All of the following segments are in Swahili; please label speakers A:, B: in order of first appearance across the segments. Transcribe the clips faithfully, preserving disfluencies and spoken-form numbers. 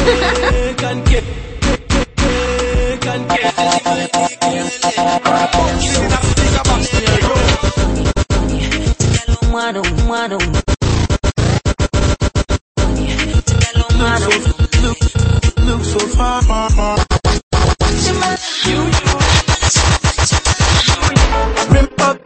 A: Can get, can get, Mano, mano, look, look so far, far, far. Remember,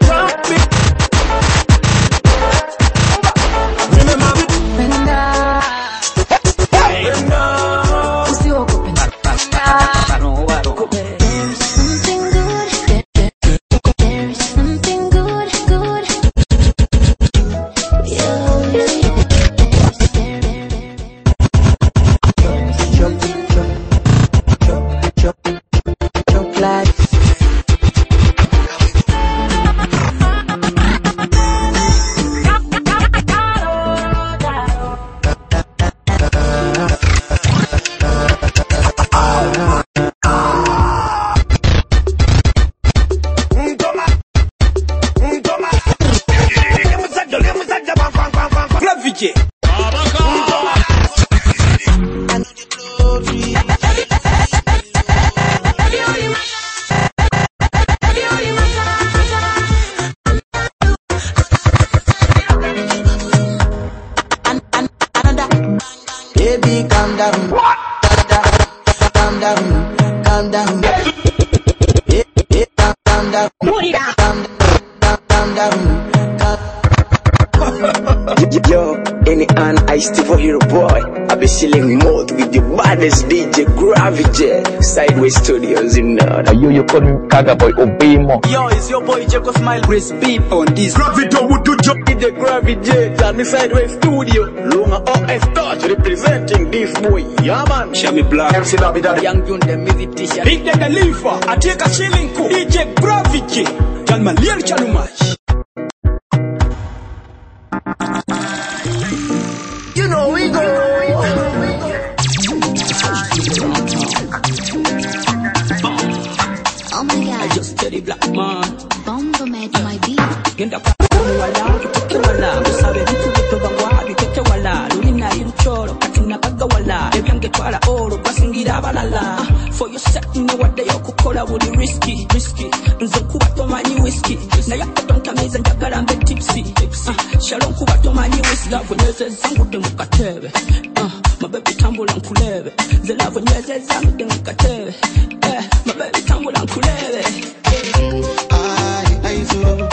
A: baby, calm down. What? Calm down, calm down. Hey, hey, calm down. Calm down, calm down. Yo, any an I Steve Hero boy. I be chilling mode with the baddest D J Gravity. Sideways Studios in Nord.
B: Yo, you call me Kaga Boy Obimo.
A: Yo, it's your boy Jacob Smile. Chris Beat on this.
C: Gravity would do job.
A: The Gravity and the Sideways Studio. Lunga O S Touch representing this boy. Yeah man.
C: Shami Black. M C Lobby Daddy.
A: Young June the music teacher.
C: Big Daddy Lifa. I take a shilling cool. D J Gravity. Tell my little Chalumash.
A: You know we go.
D: Oh my God.
A: I just tell the black man.
D: Bomba made my beat.
A: Genda kwa wala, kitoke wala. Musabe vitu vitu bangwa, bikete wala. Lulina iruchoro, katina baga wala. Ebyange twala oro, basingira abalala. For your set, you know what they are kukola would risky, risky. Nzo kuba tomanyi whiskey. Na yako tontameza njagala mbe tipsy, tipsy. Shalom kuba tomanyi whiskey. Love nyeze zangu temukatebe. My baby tambula nkulebe. The love nyeze zangu temukatebe. Eh, my baby tambula nkulebe. I, I so.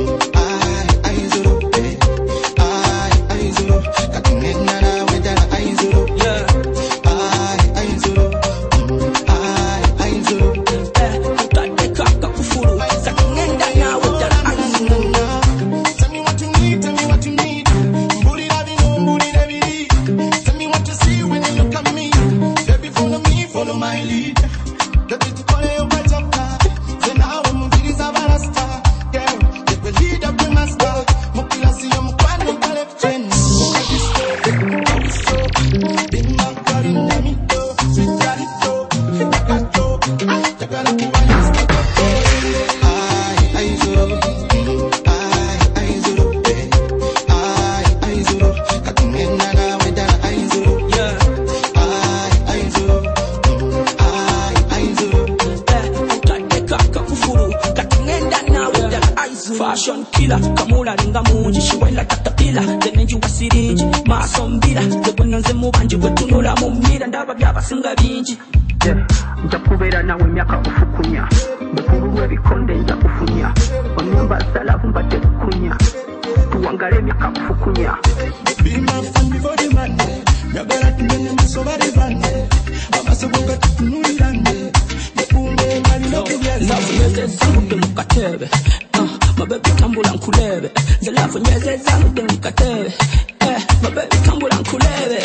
A: Fashion killer, kamula ringa munji, shiwela katapila, zeneji wasiriji, maasombila, zebwena nze mubanji, wetunula mumira, ndaba byaba singa binji. Nja kubera nawe myaka kufukunya, mukuru webikonde nja kufunya, onyumba salavu mbate kukunya, tuwangale myaka kufukunya.
E: Be my friend before the man, yagala tumene msoba de bande, abasoboka tunulirande, bekunde mali no kubyeza.
A: Love yeze zangu temukatebe. My baby tambula nkulebe. The love nyeze zangu temukatebe. Eh, my baby tambula nkulebe.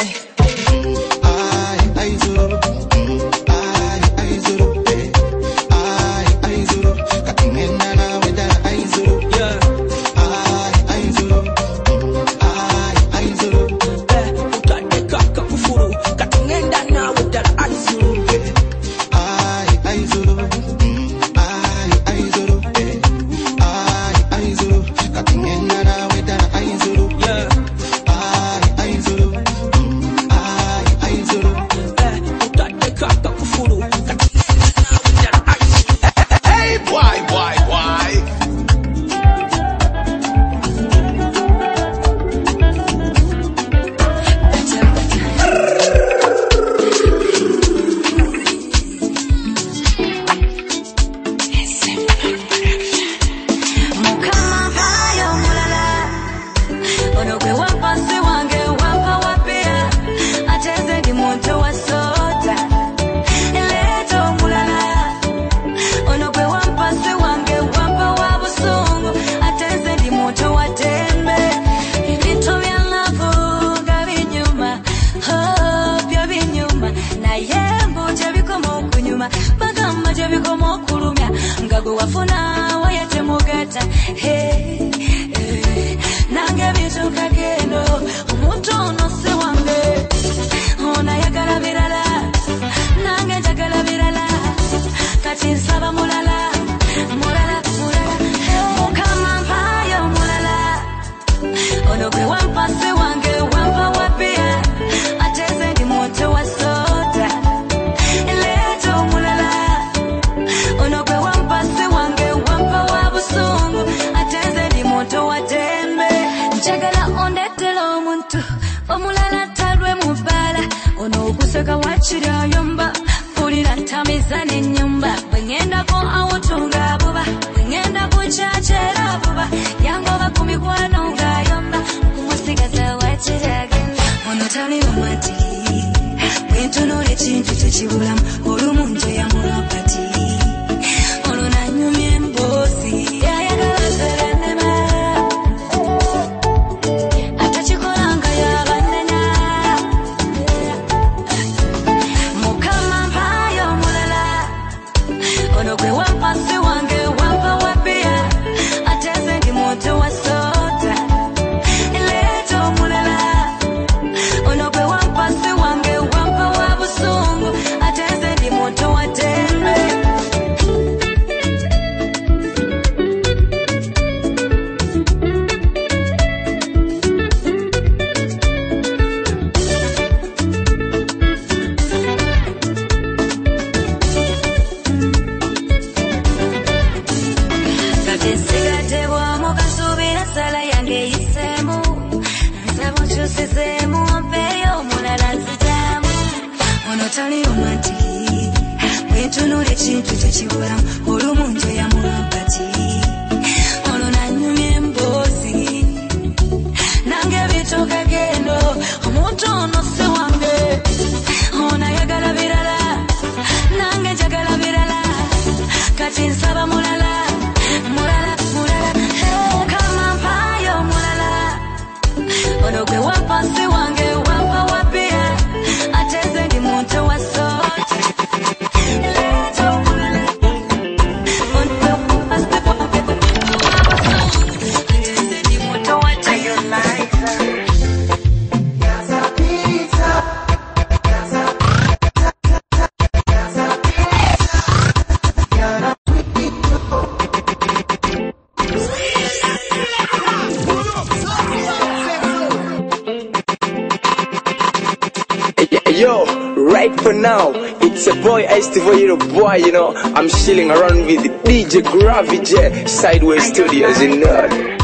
E: I, I zoro. I, I zoro. I, I zoro. Katingena na weda I zoro.
A: Yeah.
E: I, I zoro. I, I zoro.
A: Eh, utade kaka kufuru. Katingena na weda I zoro.
E: I, I zoro. I, I zoro.
F: kuluma bagamba je bikomo kulumya ngago wafuna wayate mugata hey, hey. Nange bituka kendo omuntu ono si wange ona yagala birala nange njagala birala kati nsaba mulala mulala mulala mukama mpayo mulala ono gwe wampa si wange wampa wapia ateze ndi moto wa soda leto mulala ono gwe wampa si wange wampa wa busungu ateze ndi moto wa tembe njagala ondetela omuntu omulala talwe mubala ono okuseka wachira yomba pulira ntamiza n'ennyumba bwengenda ko awotunga buba bwengenda ku kyachera buba yangoba ku mikwano nga yomba kumusigaza wachira genda ono tali omati bwentunula ekintu tekibulamu olumu nje yamulapati ono nanyumya emboosi yayagala zerenema atakikolanga yabanenya mukama mpayo mulala ono gwe wampa si wange wampa wapia ateze ndi moto wa soda leto mulala ono gwe wampa si wange wampa wa busungu ateze ndi moto wa tembe sala yange isemu nsabo chusisemu mpeyo mulala nzitamu ono tali omati bwentunula ekintu tekibulamu olumu nje yamulapati ono nanyumya emboosi nange bituka gendo omuntu ono si wange ono ayagala birala nange njagala birala kati nsaba mulala mulala mulala kama mpayo mulala ono gwe wampa si wange wampa wapia ateze ndi muntu wa soda leto mulala ono gwe wampa si wange ateze ndi muntu wa tembe
G: Yo, right for now, it's a boy, I still little boy, you know. I'm chilling around with the D J Gravity, Sideways Studios in Nerd.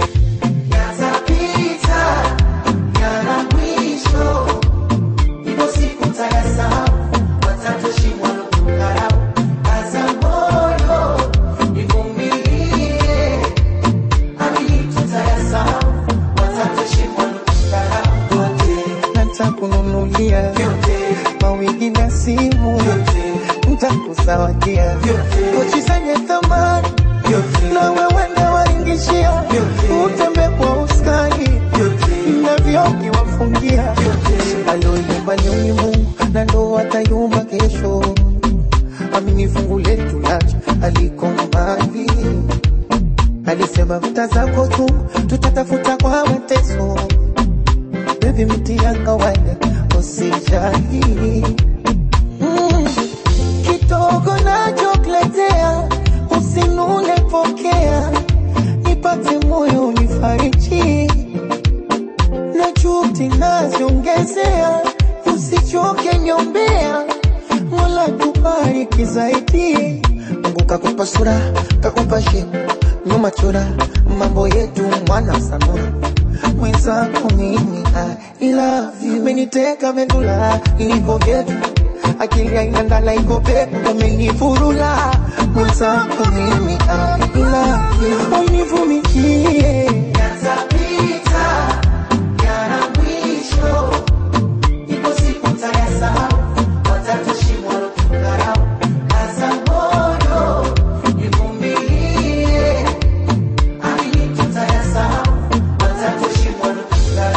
H: Kununulia mawigi na simu ntakusawadia kochi zenye thamani na wewe ndo waingishia utembe kwa uskani na vyoki wafungia aloyumba ni Mungu na ndo atayumba kesho amini fungu letu lacha aliko mbali alisema mtazako tu tutatafuta kwa mateso baby miti ya kawaida usijali mm. Kidogo nachokuletea usinune pokea nipate moyo unifariji na chuti naziongezea usichoke nyombea Mola tubariki zaidi Mungu kakupa sura kakupa shepu nyuma chora mambo yetu mwana sanura mwenzako mimi I love you meniteka medula niko getu akili haina ndala iko pepo umenifurula mwenzako mimi I love you univumilie yatapita yana mwisho ipo siku tayasahau watatushimwa tukarau hasa moyo nivumilie amini tutayasahau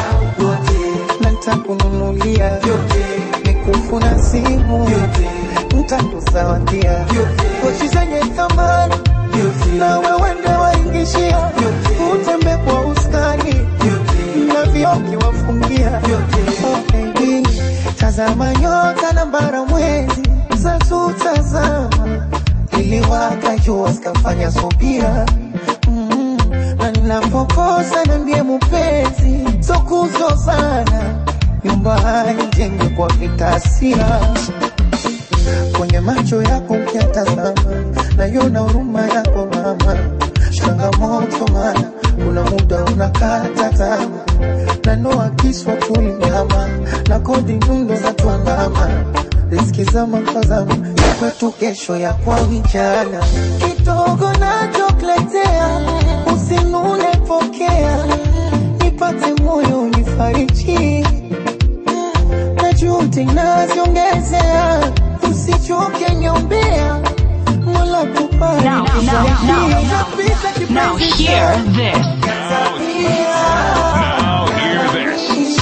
H: kununulia nikufuna simu mtakusawadia pochi zenye thamani na wewende waingishia utembe kwa ustani na vioki wafungia. Oh baby, tazama nyota na mbara mwezi zatu tazama iliwaka jua skafanya subira. Mm, na ninapokosa na ndiye mupenzi so kuzozana nyumba haijenge kwa vitasira. Kwenye macho yako mkiatazama na yona huruma yako mama, changamoto mana kuna muda unakata tamaa na noa kiswa tulinyama na kodi nyundo za tuandama riski zama kwa zama ya kwetu kesho ya kwa vijana. Kidogo na chokletea usinune pokea nipate moyo nifariji na juti naziongezea usichoke nyombea mola kupari.
I: Now, now, now, now, now hear this. Now hear this.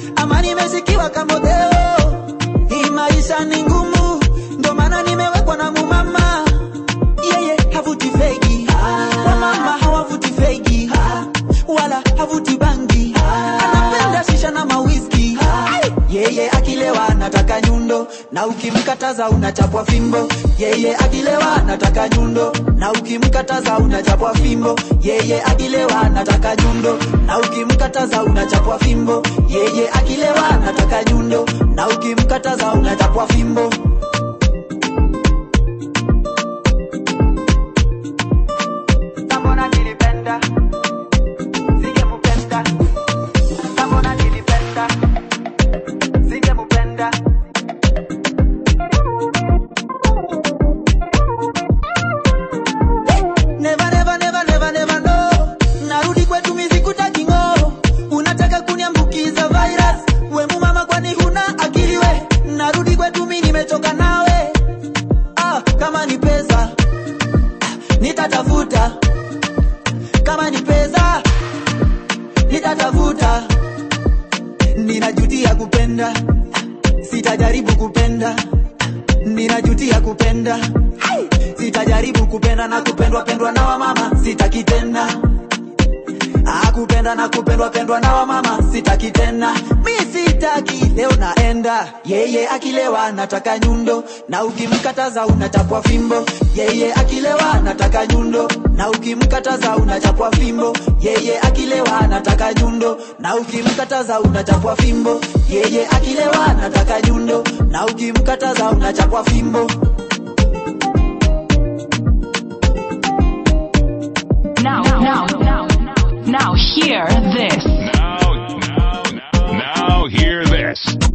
H: Ni maisha ni ngumu, ndo maana nimewekwa na
J: ukimkataza unachapwa fimbo. Yeye akilewa anataka nyundo, na ukimkataza unachapwa fimbo. Yeye akilewa anataka nyundo, na ukimkataza unachapwa fimbo. Yeye akilewa anataka nyundo, na ukimkataza unachapwa fimbo. Tambona nilipenda, singemupenda. Tambona nilipenda, singemupenda. Never, never, never, never, never no. Narudi kwetu mizikutaki ngo. Unataka kuniambukiza virus. We mumama kwani huna akili we. Narudi kwetu mimi nimetoka nawe. Ah, kama ni pesa nitatafuta. Kama ni pesa nitatafuta. Ninajutia kupenda, sitajaribu kupenda. Ninajutia kupenda, sitajaribu kupenda na kupendwa pendwa na wa mama sitaki tena. Ah, kupenda na kupendwa pendwa na wa mama sitaki tena. Mimi sitaki, leo naenda. Yeye akilewa nataka nyundo, na ukimkataza unachapwa fimbo. Yeye akilewa nataka nyundo, na ukimkataza unachapwa fimbo. Yeye akilewa nataka nyundo, na ukimkataza unachapwa fimbo. Yeye akilewa nataka nyundo, na ukimkataza unachapwa fimbo.
I: Now, now, now, now, hear this.
K: Now, now, now, now, hear this.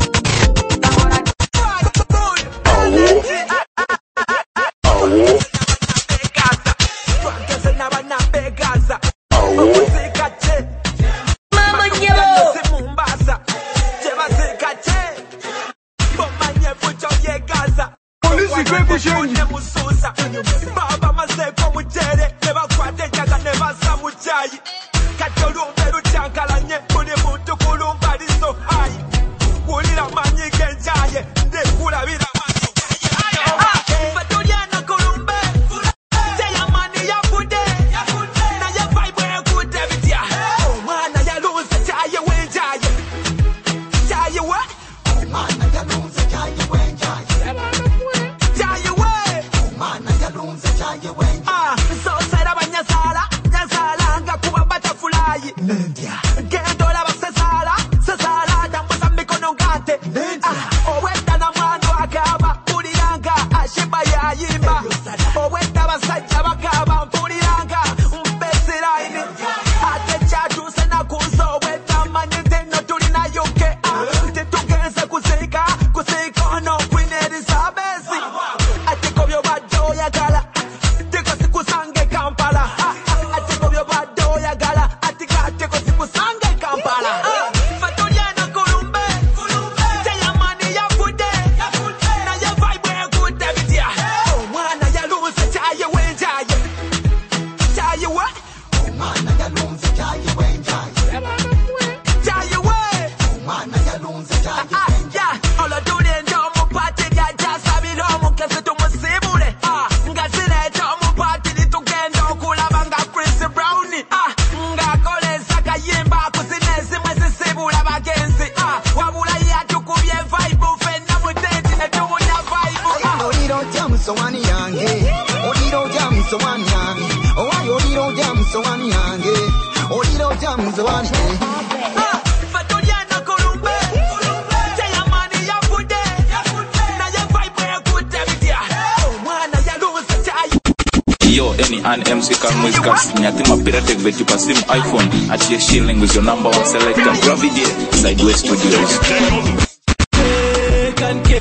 C: Baba maseko mutere neba kwate jaga neba samuchai katolumbe ruchankalanye buli muntu kulumba liso hai ulira manyi genjaye ndekulabira manyi batoliana kulumbe teya mani yafude na ya vibe ekute bitya omwana yalunze chaye wenjaye chaye wa omwana yalunze chaye wenjaye Ah, so sera banyasala, nyasala nga kuba butterfly. Gendo la basesala, sesala tambuza mikono ngate. Ah, oweta na mwandu akaba, puliranga ashiba yayimba. Oweta basajja bakaba, puliranga mpesi line. Ate chatu sena kuzo, oweta manyete no tulina yuke. Ah, titugenze kusika, kusika no Queen Elizabeth. Ate kobyo bado ya gala. Kusange Kampala, atiko byo bado ya gala, atika atiko sikusange Kampala. Fatoliana kulumbe, teya mani ya fude, na ya vibe ekute bitya. Omwana yalunze chaye wenjaye, chaye wa. Omwana yalunze chaye wenjaye, chaye we. Omwana yalunze chaye wenjaye. Olo dule ndo mupati ya jasa bilo mukese tumusibule. Ngazile tomu pati litugendo kulabanga Chris Brown. Ah, ngakoleza kayimba kusinezi mwezi sibula bagenzi. Ah, wabula yatukubye vibe fenna mutenti ne tumunya vibe.
E: Oliro jam so wani yange, oliro jam so wani yange, oh oliro jam so wani yange, oliro jam so wani.
C: Ah, fatoliana kulumbe, teya mani ya fude, na ya vibe ekute bitya. Omwana yalunze chaye.
L: Yo, any an M C car music cars Nyatima Piratek bet you pasim iPhone at your shilling with your number one selector Gravity Sideways Studios.
M: Kanke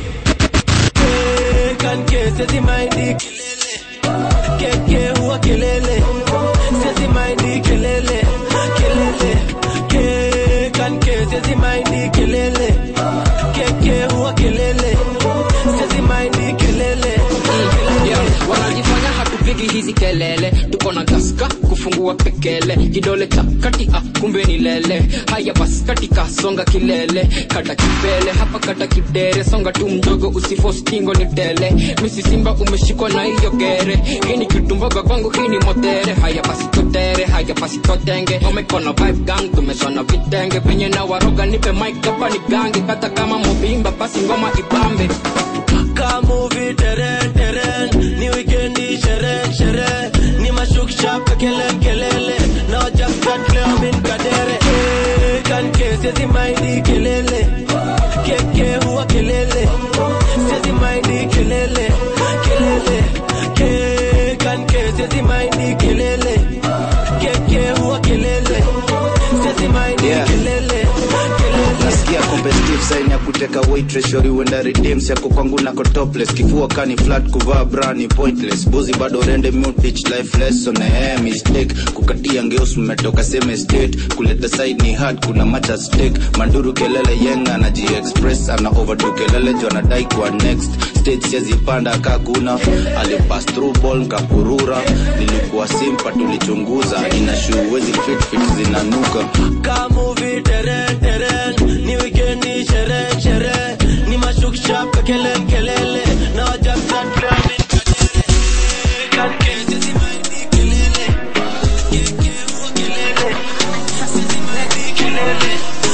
M: Kanke sezi maindi kelele Keke huwa kelele Sezi maindi kelele Kelele Ke Kanke sezi maindi kelele Keke huwa kelele Sezi maindi kelele
N: Wanajifanya hatupigi hizi kelele, tuko na gaska kufungua pekele, kidole cha kati ah kumbe ni lele. Haya basi katika songa kilele, kata kipele hapa kata kidere, songa tu mdogo usiforce tingo ni tele. Misi simba umeshikwa na hiyo gere, hii ni kitumboga kwangu hii ni motere. Haya basi totere, haya basi totenge, omekona vibe gang tumeshona vitenge, penye na waroga nipe mic hapa ni gange, kata kama mobimba basi ngoma ibambe.
M: Ka movie teren teren, ni weekendi shere shere, ni mashuk shop kelen kelele, no just that club in kadere. Eh, kan ke sezi maindi kelele, keke huwa kelele, sezi maindi kelele, kelele, ke kan ke sezi maindi kelele, keke huwa kelele, sezi maindi kelele.
O: Nasikia competitive sign ya kuteka waitress shori wenda redeems yako kwangu nako topless kifua kani flat kuvaa brani pointless bozi bado rende mute teach life lesson eh mistake kukatia ngeus mmetoka same state kuleta side ni hard kuna much at stake manduru kelele yenga na ji express ana overdo kelele jo anadai kwa next stage yazipanda kakuna ali pass through ball kapurura nilikuwa simpa tulichunguza inashu wezi fit fit zinanuka
M: ka movie teren teren ni weekendi shere shere ni mashuk shop kelele kelele no just that club in kadere kan kete di maindi kelele keke huwa kelele sisi maindi kelele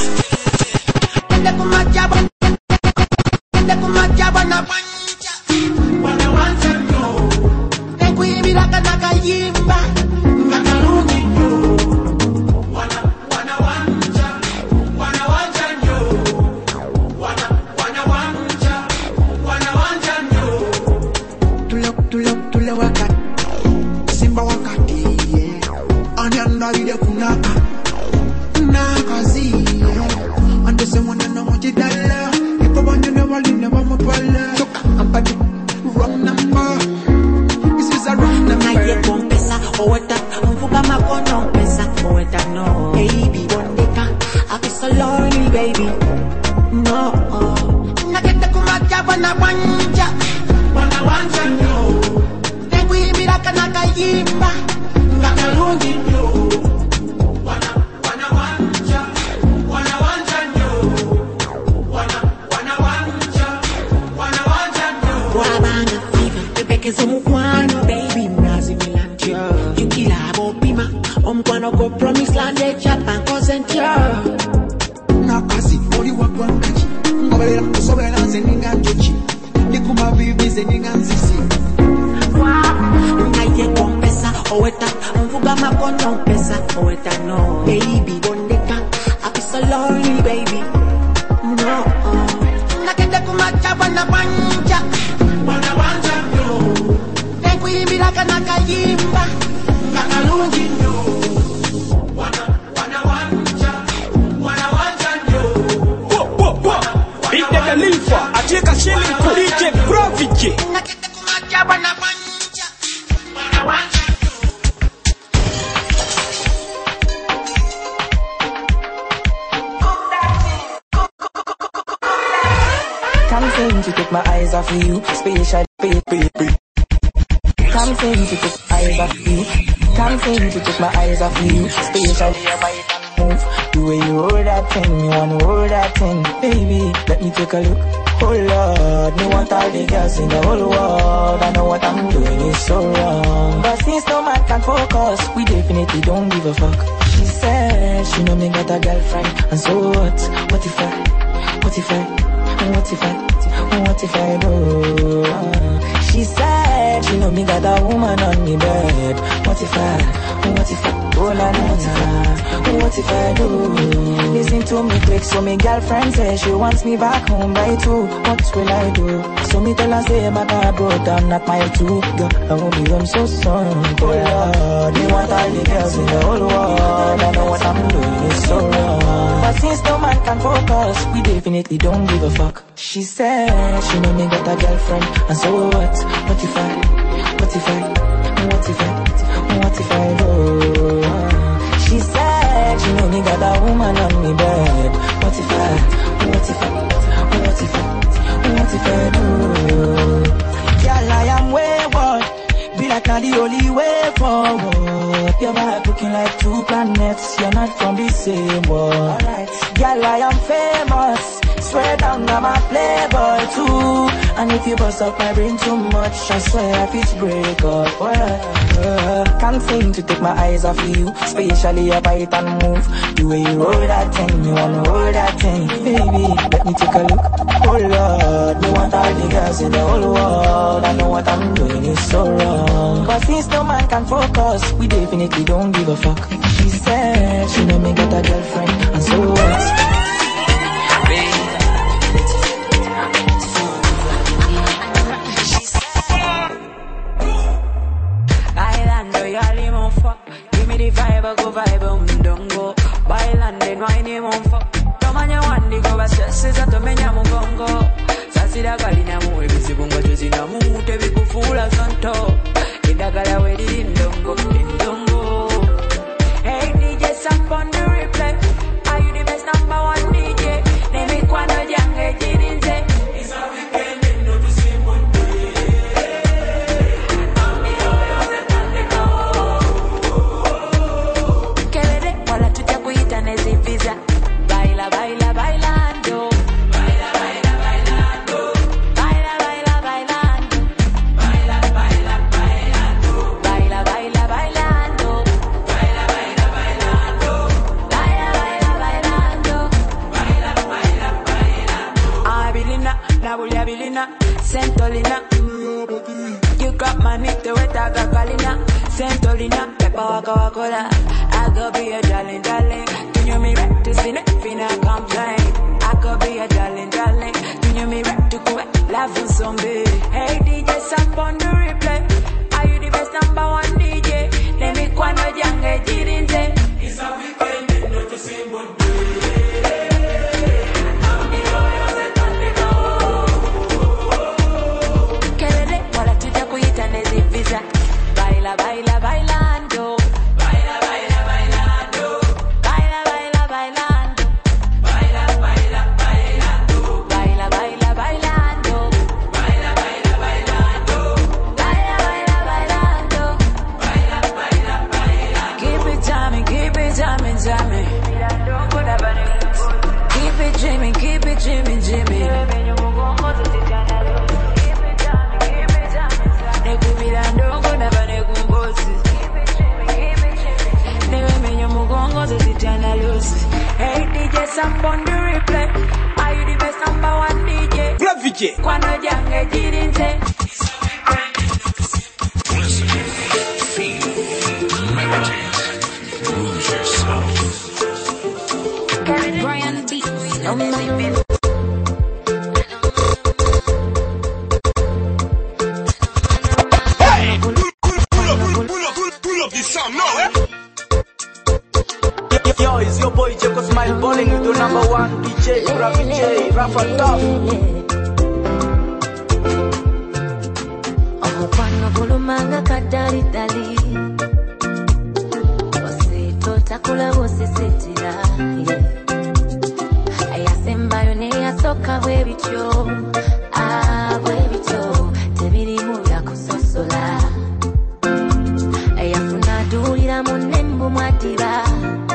C: ende kumajaba ende kumajaba na panja wana wanja no ekuibira kana kayimba ngakalungi no wana wana wanja wana wanja no wana wana wanja wana wanja no tule tule tule wakati simba wakati anyanda ile kunaka na kazi ande se mwana na mojidala iko banyane wali na bamopala choka ampati wrong number this is a wrong number naye kompesa oweta mvuga makono pesa oweta no baby bondeka I so lonely baby no nakenda kumajaba na wanja wana wanja no ekuibira kana kayimba ngakalungi no wana wana wanja wana wanja no wana wana wanja wana wanja no wabanga fiva tepekeze mukwano baby mrazi milantio yukila bopima omkwano go promise land e chapa consentio nakasi oli wakwangachi ngobelera kusobera nzeninga njochi nikuma bibi zeninga nzisi naye kompesa oweta mvuga makono pesa oweta no baby bondeka I so lonely baby no nakende kumachaba na panja wana wanja no ekuimbira kana kayimba ngakalungi no wana wana wanja wana wanja no
A: Inde Khalifa acheka shilling kwa D J Gravity
C: nakende kumachaba na panja wana wanja
P: Can't seem to take my eyes off of you, special baby. Can't seem to take my eyes off of you. Can't seem to take my eyes off of you, special your body can move. The way you hold that thing, you wanna hold that thing, baby. Let me take a look. Oh Lord, me want all the girls in the whole world. I know what I'm doing is so wrong, but since no man can focus, we definitely don't give a fuck. She said she know me got a girlfriend, and so what? What if I? What if I? What if I, what if I do? She said she know me got a woman on me bed. What if I, what if I, oh la la la, what if I do? Listen to me quick, so me girlfriend says she wants me back home by two. What will I do? So me tell her say my car broke down, not my two. Girl, I won't be home so soon. Oh Lord, me want all the girls in the whole world. I know what I'm doing is so wrong, but since no man can focus, we definitely don't give a fuck. She said she know me got a girlfriend, and so what? What if I, what if I, what if I, what if I do? She said she know me got a woman on me bed. What if I, what if I, what if I, what if I do? Girl, I am wayward, be like not the only way forward. Your vibe looking like two planets, you're not from the same world. Alright, girl, I am famous, swear down, I'm a playboy too. And if you bust up my brain too much, I swear I fit break up. Uh, can't seem to take my eyes off you, especially your bite and move. The way you roll that thing, you wanna roll that thing. Baby, let me take a look. Oh Lord, me want all the girls in the whole world. I know what I'm doing is so wrong, but since no man can focus, we definitely don't give a fuck. She said she let me get a girlfriend, and so what?
F: Give me the vibe, I go vibe, um, don't go. Bailando, no hay ni monfo. Toma ya wandi, go va stress, sa tome nyamu gongo. Sasi da gali na mu, ebi si bunga chozi na mu, te vi kufula santo. Ida gala we di ndongo, ndongo. Hey D J, stop on the replay. Are you the best number one D J? Nemi kwano jange jirinze. It's a weekend, no to see Monday. Baila, baila, bailando. Baila, baila, bailando. Baila, baila, bailando. Baila, baila, bailando. Baila, baila, bailando. Baila, baila, bailando. Baila, baila, bailando. Baila, baila, bailando. Abilina, Nabulia Bilina, Sentolina. You got my nick to wet, I got Kalina. Sentolina, Peppa Waka Wakola. I could be a darling, darling. You me right to sin it, finna complain. I could be a darling, darling. You me right to quit, laugh for zombie. Hey D J, stop on the replay. Are you the best number one D J? Let me kwano jange jirinze. It's a weekend, not the same one day. Kelele, wala tuja kuita nezi visa. Baila, baila, bailando. Baila, baila, bailando. Baila, baila, bailando. Baila, baila, bailando. Baila, baila, bailando. Baila, baila, bailando. Baila, baila, bailando. Baila, baila, bailando. Keep it jamming, keep it jamming, jamming. Keep it dreaming, keep it dreaming, dreaming. Hey D J, stop on the replay. Are you the best number one D J?
G: Gravity.
F: Kwano jange jirinze.
K: Listen, feel, meditate, lose yourself.
F: Brian Beats, no man.
C: Hey, pull up, pull up, pull up, pull up this song now, eh?
J: Yo, it's your boy Jacob Smile balling with the number one D J, Ravi J, Rafa Tough.
F: Omukwano kulumanga kadali dali. Osito takula bosisitira. Ayasembayo ne yasoka bwe bityo. Ah, bwe bityo. Tebirimu byakusosola. Ayafuna dulira munembu mwatira.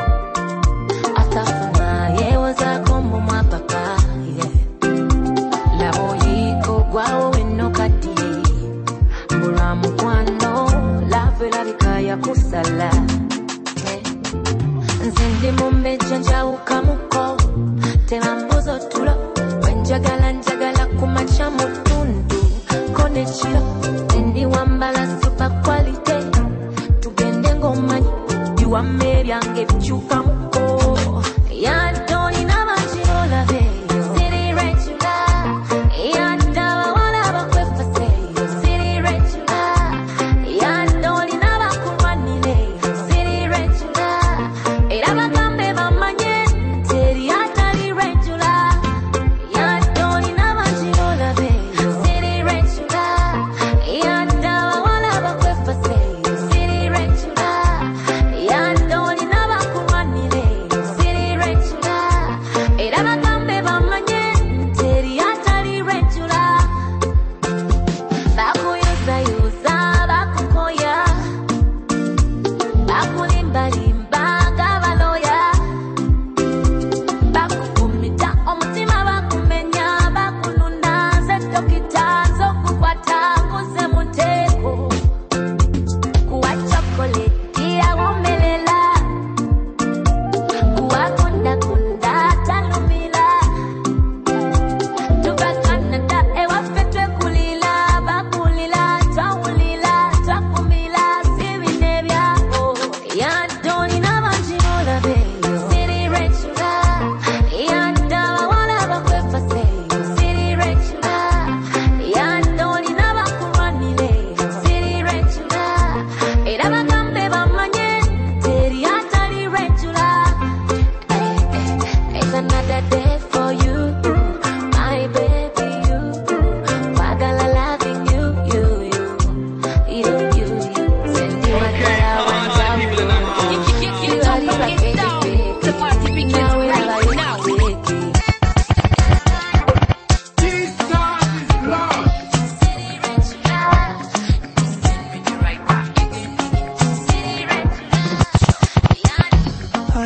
F: Atafuna yewoza kombo mwapaka. Labo yiko gwawo eno kati. Mbula mukwano lave labika ya kusala. Nzindi mumbeja njawuka muko. Temambuzo tulo. Wenjagala njagala kumacha mutundu. Kone chilo. Ndi wambala super quality. Tugende ngomanyi. Biwa mebyange bichuka muko. Ya doni na machirola veyo. City regular. Ya dawa wala bakwefa seyo. City regular. Ya doni na bakumanile. City regular. Era bagambe bamanye. Teri atali regular. Ya doni na machirola veyo. City regular. Ya dawa wala bakwefa seyo. City regular. Ya doni na bakumanile.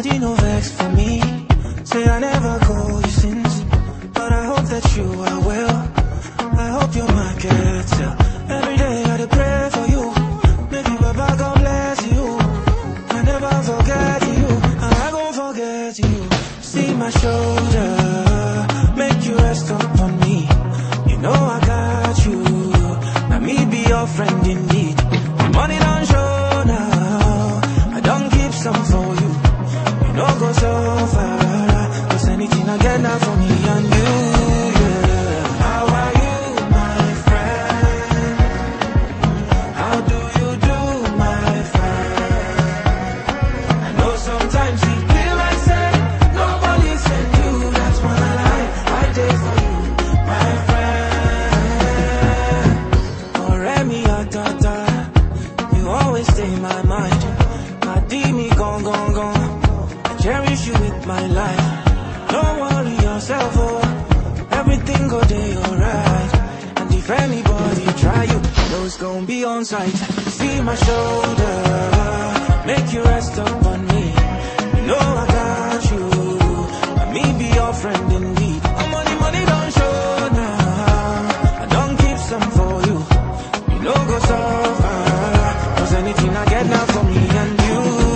H: Nobody no vex for me. Say I never call you since, but I hope that you are well. I hope your mind gets well. Every day I dey pray for you. Maybe Baba God bless you. I never forget you. I gon' forget you. See my shoulder, make you rest upon me. You know I got you. Now me be your friend indeed. The money don't show now. I don't keep some for you. You know go so far. Cause anything I get now for me and you. Yeah. How are you, my friend? How do you do, my friend? I know sometimes you feel like say nobody said you. That's when I lie. I did for you, my friend. Oh, Remy, ah, da, da. You always stay in my mind. My D me gone, gone, gone. I cherish you with my life. Don't worry yourself, oh. Everything go day alright. And if anybody try you, know it's gonna be on sight. See my shoulder, make you rest upon me. You know I got you. And me be your friend indeed. Oh, money, money don't show now. I don't keep some for you. You know go so far. Cause anything I get now for me and you.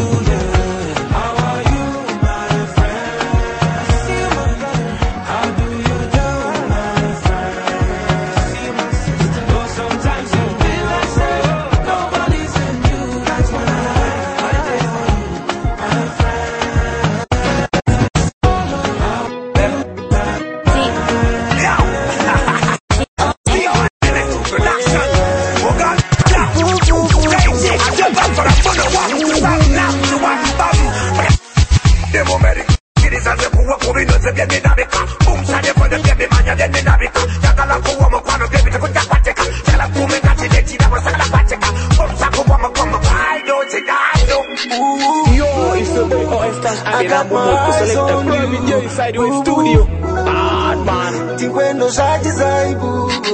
Q: I got my eyes on you inside your studio. Bad man.
H: Tikwendo shaji zaibu.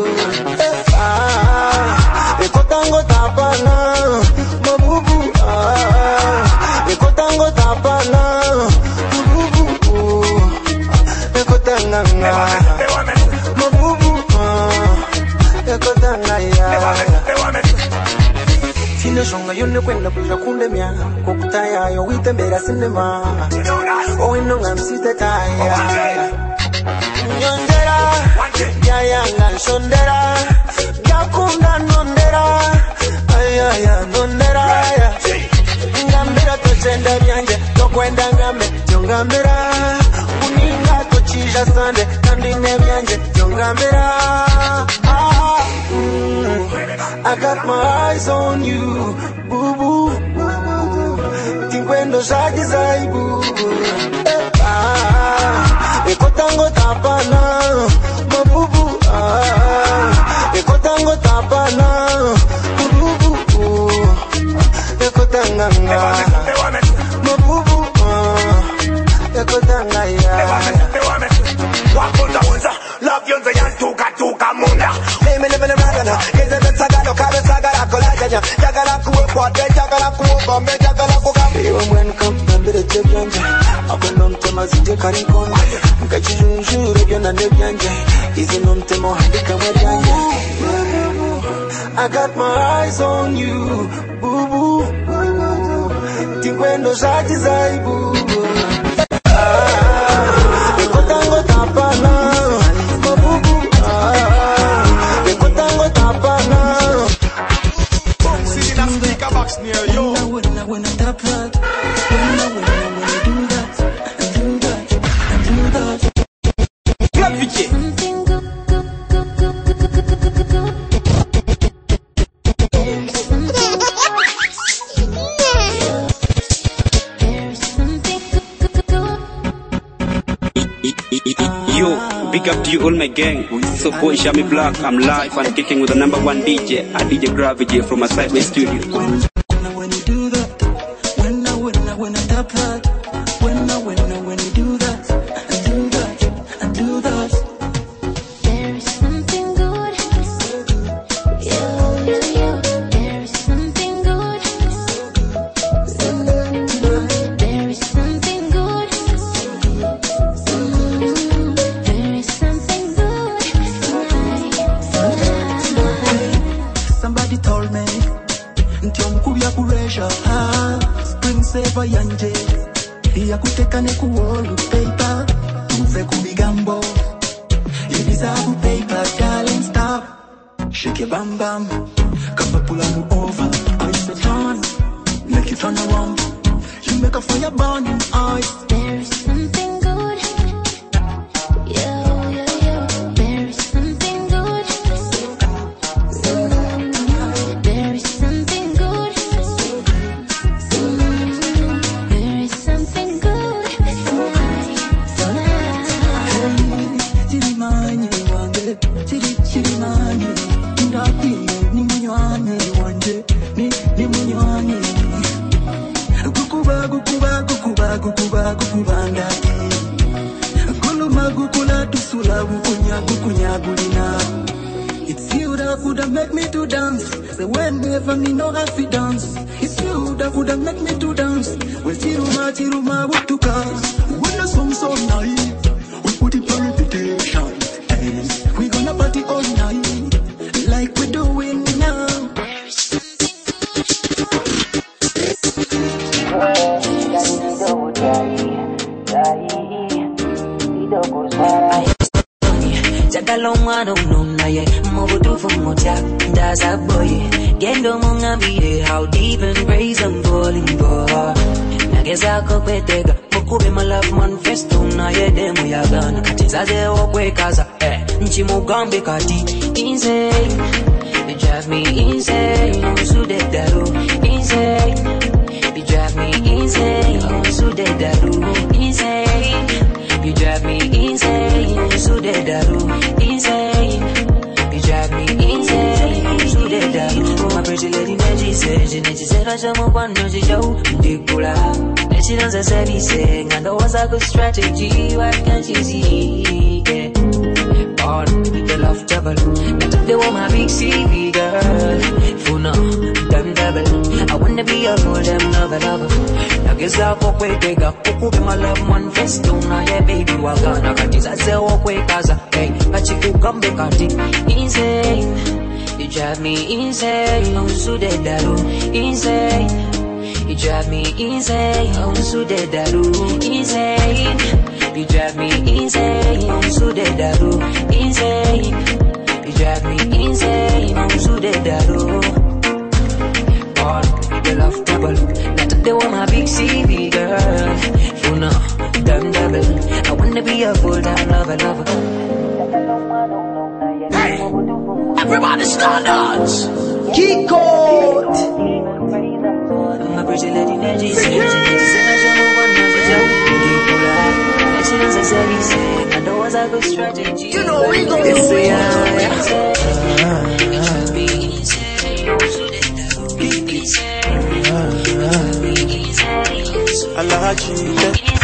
H: Ah, ekotango tapana, mabubu. Ah, ekotango tapana, mabubu. Ekotanga, mabubu. Ah, ekotanga ya. Sina shonga yone kwenda kuja kundemia kokutaya yo witembera sinema oh ino ngamsite taya nyondera ya ya nganshondera yakunda nondera ayaya nondera ya ngambira tochenda byanje tokwenda ngambe jongambira uninga tochija sande kandi nebyanje jongambira ah I got my eyes on you, boo boo. Tikwendo shaji zaibu. Ah, ekotango tapana, mabubu. Ah, ekotango tapana, mabubu. Ekotanga, mabubu. Ah, ekotanga ya.
C: Wakunza love yonze yantuka tuka munda. Name live in a ragana. Is it sagalo kabe sagala kolajanya. Jagala kuwe kwate jagala kuwe bombe jagala kukambi.
H: Ewa mwenu kampambire chebyanje. Abeno mtema zije karikoni. Mkachijunjure byona nebyanje. Izi no mtemo handika mwabyanje. I got my eyes on you, boo boo. Tikwendo shaji zaibu. Ah, ekotango tapana.
Q: Near you. When I when I tap that, when I when I when I do that, I do that, I do that. Clap it.
R: Yo, big up to you all my gang. So boy Shami Black, I'm live and kicking with the number one D J, a D J Gravity from a Sideway studio.
Q: When you do that, when I when I when I tap that, when I when I when you do that, I do that, I do that.
D: There is something good, you, you, you. There is something good, there is something
J: ntiomkubya kuresha ah, spring saver yanje iyakutekane kuwolu paper tuve kubigambo you deserve paper darling stop shake your bam bam come up pull on over I said turn make it turn around you make a fire burn in eyes
D: There is something good. Yo, yo, yo. There is something good. Mm, there is something good. Mm, there is something good. Tonight,
J: Chirimani wanje, chiri chirimani, ndaki ni munywani wanje, ni ni munywani. Gukuba gukuba gukuba gukuba gukuba ndaki. Kuluma gukula tusula gukunya gukunya gulina. It's you that coulda make me to dance. Say whenever me know how to dance. It's you that coulda make me to dance. Well chiruma chiruma wutuka. When the song so nice. Put it for reputation. Hey, we gonna party all night, like we're doing now.
F: Jagalo mwana unona ye Mobutufu mocha Ndaza boy Gendo mungambire How deep in praise I'm falling for Nageza kokwetega Mukube my love manifesto Na ye demo ya gana Katizaze okwe kaza eh. Nchi mugambe kati Insane You drive me insane Usude daru Insane You drive me insane Usude daru Insane You drive me insane, so dead daru, insane. You drive me insane, so dead daru. My pretty lady Neji says, she needs to say that I'm one no she show, Dikula. And she does a savvy sing, and that was a good strategy. Why can't you see? Yeah. All the love double. Now they want my big C V girl. For now, damn double. I wanna be a golden lover lover. Nageza kokwe tega Kukube my love manifesto Na ye baby wakana Katiza ze okwe kaza Hey, kachi kukambe kati Insane You drive me insane Usude daru Insane You drive me insane Usude daru Insane You drive me insane Usude daru Insane You drive me insane Usude daru All the love trouble They want my big C V girl. For now, damn double. I wanna be a full-time lover, lover.
C: Hey, everybody stand out.
F: Keep out. My pretty lady Neji says she needs to say that she move on, never joke. And she does a savvy say, I know it's a good strategy.
C: You know we gon'
F: It's
C: do
F: a
C: it.
F: yeah. It should be insane. Should it insane?
Q: I like you.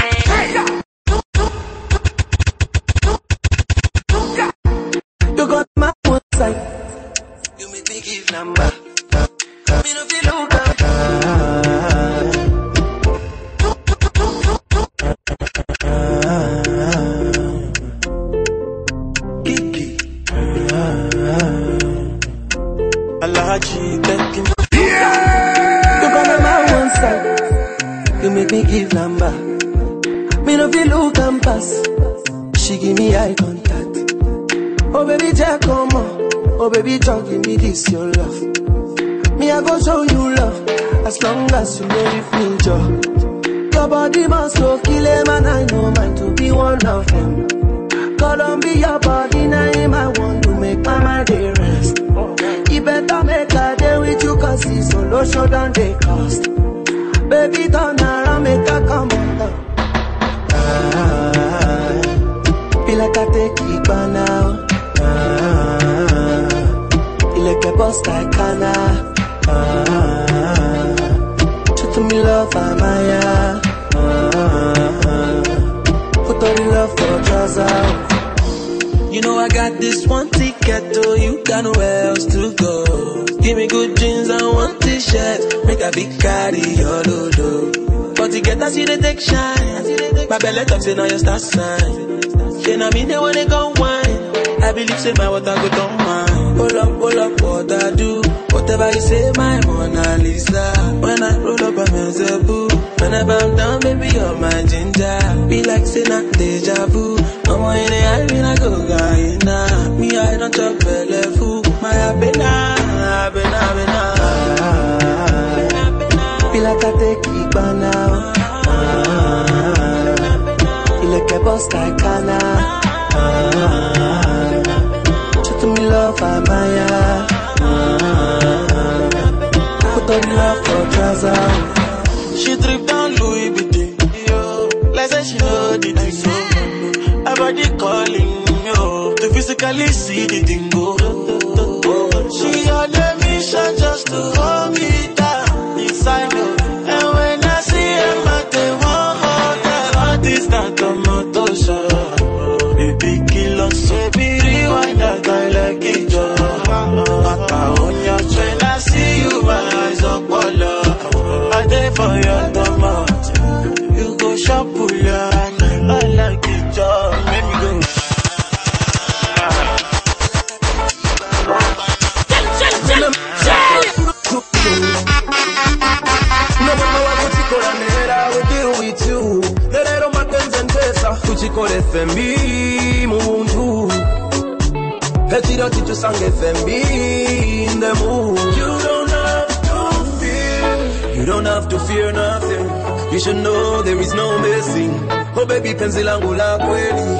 J: You got my one side. You make me give number. Me no feel look up. Kiki.
Q: I like you. Thank you.
J: You got my one side. You make me give number. Me no feel look and pass. She give me eye contact. Oh baby Jack, come on. Oh baby John, give me this your love. Me I go show you love. As long as you know with me, Joe. Your body must go kill him, and I know mine to be one of them. Columbia body name, I want to make my mind a rest. You better make a day with you, cause it's solo show than they cost. Baby, turn around, make her come on down. Ah, feel like I take it by now. Ah, feel like a boss like Kana. Ah, show to me love, I'm Maya. Ah, put all the love for trousers. You know I got this one ticket to you, got nowhere else to go. Give me good jeans and one t-shirt, make a big carry your load. But to get us, you they take shine. My belly talks in all your star sign. Then I mean they wanna go wine.
Q: I believe say my water go down mine. Pull up, pull up, what I do. Whatever you say, my Mona Lisa. When I roll up, I'm a boo. Whenever I'm down, baby, you're my ginger. Be like saying a deja vu. No more in the eye, when I go Guyana. Me, I don't chop belly food. My happiness, happiness, happiness.
J: Feel like I take it by now. You like a boss like Kana. Show to me love, I'm Maya. Put on love for trousers.
Q: She drip down Louis Vuitton, yo. Like say she know the thing, so her body calling, yo, to physically see the thing go. She on a mission just to hold me down inside her. And when I see her, I take one more time. What is that on my tosha? Baby, kill us, baby, rewind that I like it, yo. Papa, on your train, I see you, my eyes up, all up. I there for your tomato. You go shop, pull your hand. I like it, job. Make me go.
S: No matter what you call a nera, I will deal with you. The little Martins and Tessa, Fuji call F M B, Mundu. Hetira teach you sang F M B in the mood. You don't have to fear. You don't have to fear nothing. You should know there is no missing. Oh baby, penzi langu la kweli.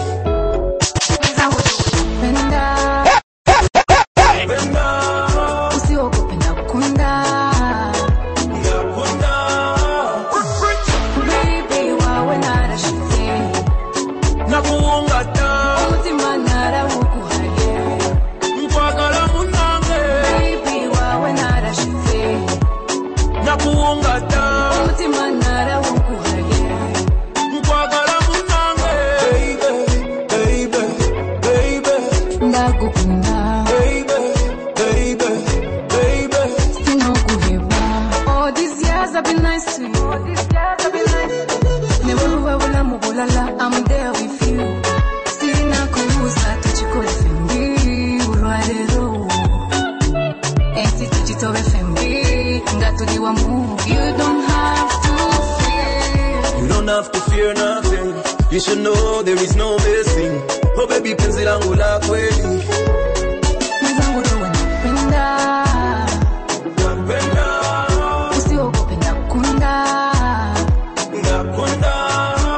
F: I'm there with you. Sina kuuza tuchiko F M B urwadero. Enti tuchito F M B ngatuliwa move. You don't have to fear.
S: You don't have to fear nothing. You should know there is no missing. Oh baby, penzi langu la kweli.
F: Mwenzangu roho napenda.
S: Napenda.
F: Usiogope nakunda.
S: Nakunda.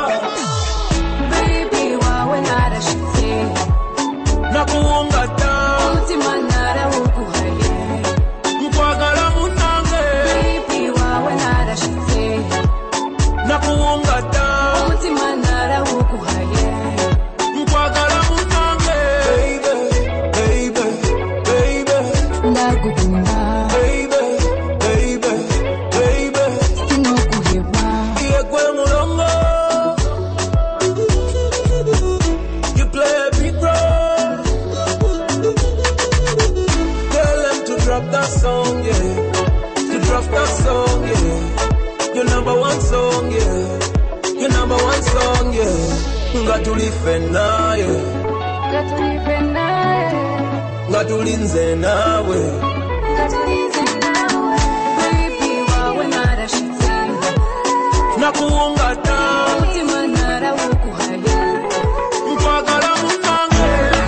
Q: Ngatulifena ye
F: Ngatulifena ye
Q: Ngatulinze nawe
F: Ngatulinze nawe Baby wawe narashitse
Q: Nakuungata
F: Mutima narawukuhaye
Q: Mpagala munange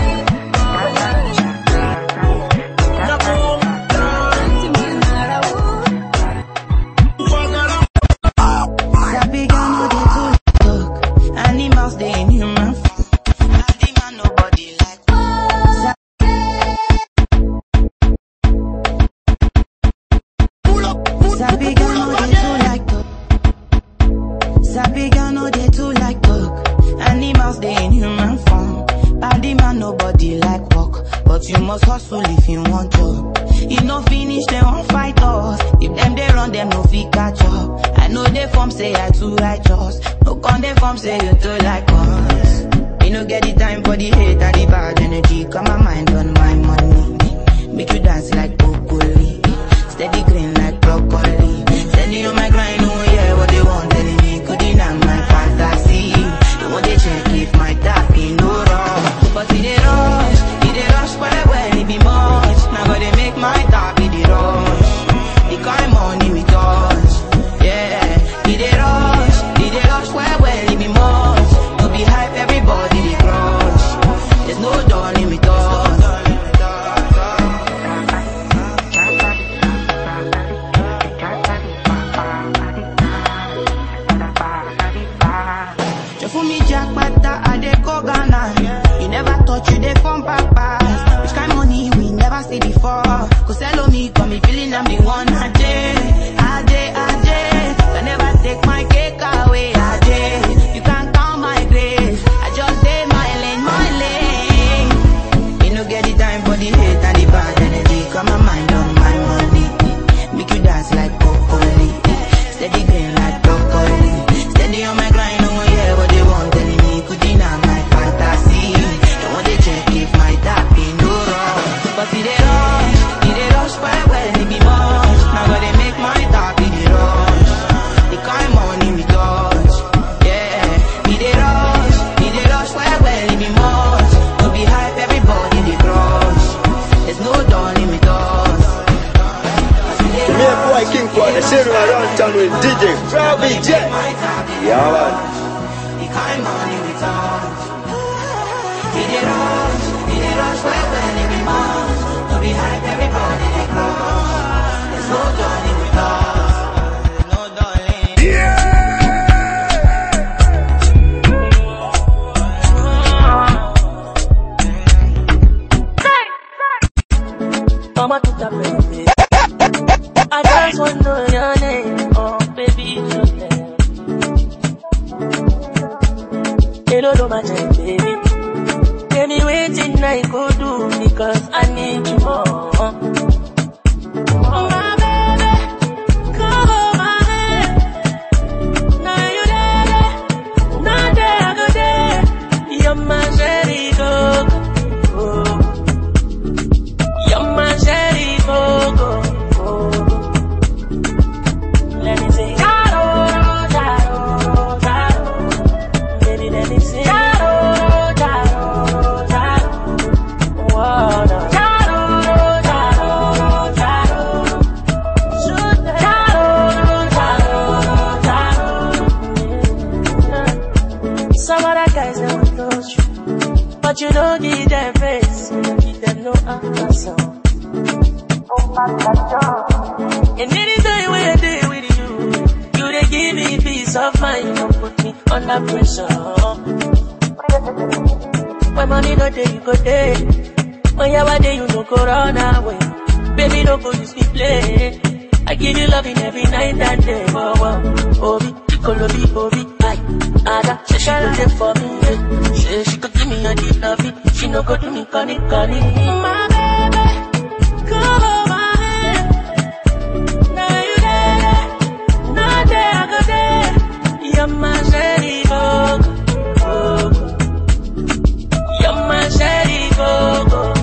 Q: Nakuungata
F: Mutima narawukuhaye
Q: Mpagala
P: Sabi gano de tu animals they in human form. I demand nobody like Sabi gano they too like dog. Sabi gano they too like dog. Animals they in human form. Body man nobody like walk, but you must hustle if you want job. You no finish they won't fight us. If them they run them no fit catch up. I know they form say I too righteous. No con they form say you too like us. You no get the time for the hate and the bad energy. Got my mind on my money. Make you dance like broccoli. Steady green like broccoli. Steady on my grind, oh yeah, what they want telling me. Couldn't have my fantasy. They want to check if my tap in no wrong. But in the rush, in the
T: for me jackpata, I dey go Ghana. You never thought you dey come back fast. Which kind money we never see before. Cause hello me, got me feeling I'm the one. I day, I day, I day. I never take my cake away. I day, you can't count my grace. I just day my lane, my lane. You no get the time for the hate and the bad energy. Got my mind on my money. Make you dance like broccoli. Steady green like broccoli. Steady on my grind, no one hear what they want. Telling me could deny my fantasy. Don't want to check if my tap be no wrong. But see they rush, see they rush quite well, it be much. Now gotta make my tap be the rush. The kind money we touch, yeah. See they rush, see they rush quite well, it be much. No be hype, everybody they crush. There's no dawn in me thoughts.
G: Me a boy King for the city around town with D J Gravy J. Yeah, man.
T: The kind money we touch. See they rush, see they rush quite well, it be much. No be hype, everybody they crush. There's no dawn in me thoughts. No darling.
U: Mama to tap baby. I just want to know your name, oh baby. You don't know my name, baby. Tell me waiting I could do because I need you more. Oh my baby, come on my head. Now you there, not there, I go there. You're my cherry coco. Oh. You're my cherry coco. Let me sing. Jaro, jaro, jaro. Baby, let me sing. Jaro, jaro, jaro. Whoa, no. Jaro, jaro, jaro. Shoot the jaro, jaro, jaro. Some other guys never touch you, but you don't give them face, give them no answer. And anytime when I day with you, you they give me peace of mind, don't put me under pressure. When money no day, you go day. When you are there, you no go run away. Baby, don't go use me play. I give you loving every night and day. Whoa, whoa, Obi, Kolobi, Obi, I, Ada, she she go there for me. Yeah. She she could give me a deep loving. She no go do me conny, conny. My baby, come on. You're my cherry coco. You're my cherry coco.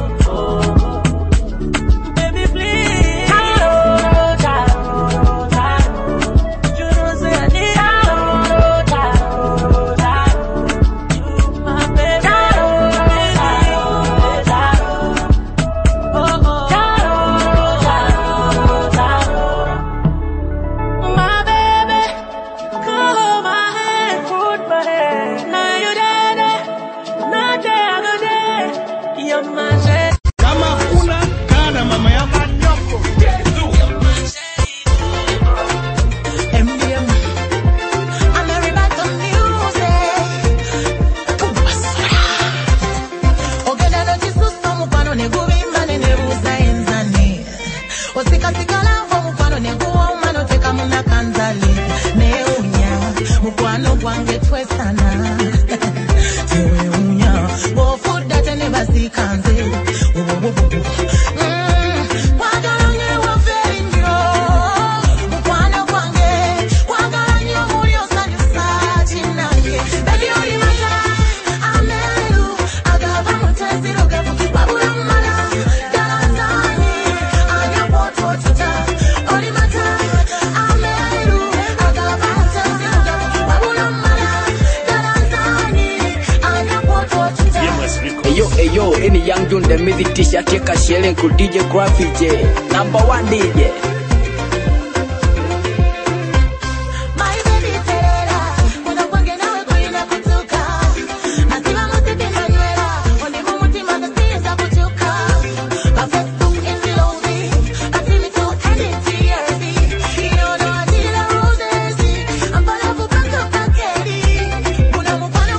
U: Baby, please. Jaro, jaro, jaro. You know say I need jaro, jaro, jaro. You my baby. Jaro, jaro, jaro. Oh, oh. Jaro, jaro, jaro. My baby, come.
C: Kama kuna kana mama ya manyoko
T: M D M I'm a rebate on music. Ogeda no jisusto mupano ne guvimba ne nebuza enzani. Osika sikala mfo mupano ne guwa umano teka muna kanzali. Ne unya mukwano gwange twesana. Tewe unya wofu date ne basi kanze.
A: Yo, any young June, the music t-shirt, take a shilling to D J Gravy J, number one D J.
T: Una